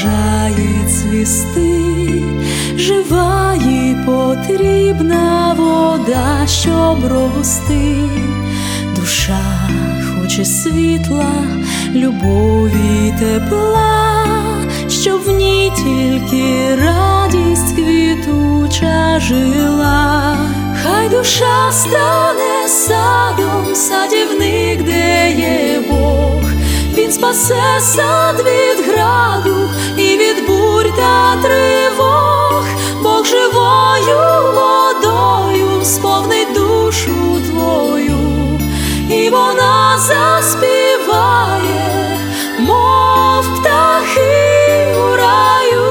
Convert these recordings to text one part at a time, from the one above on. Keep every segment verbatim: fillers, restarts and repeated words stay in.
бажає цвісти, жива їй потрібна вода, щоб рости. Душа хоче світла, любові, тепла, щоб в ній тільки радість квітуча жила. Хай душа стане садом, садівник, де є Бог. Він спасе сад від граду і від бурь та тривог. Бог живою водою сповнить душу твою, і вона заспіває, мов птахи у раю.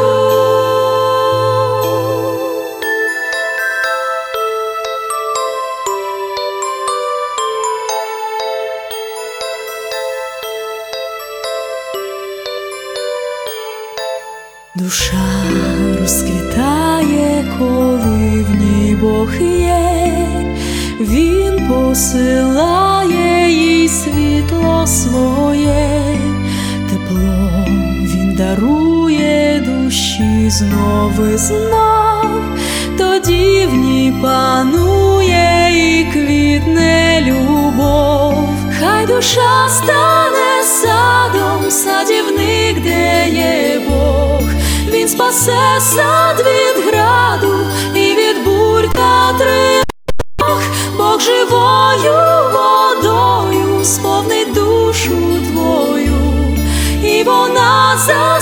Душа розквітає, коли в ній Бог є. Він посилає їй світло своє, тепло він дарує душі знов і знов. Тоді в ній панує і квітне любов. Хай душа стане садом, садівник, де є Бог. Він спасе сад від граду і від бурь та тривог. Бог живою водою сповнить душу твою, і вона за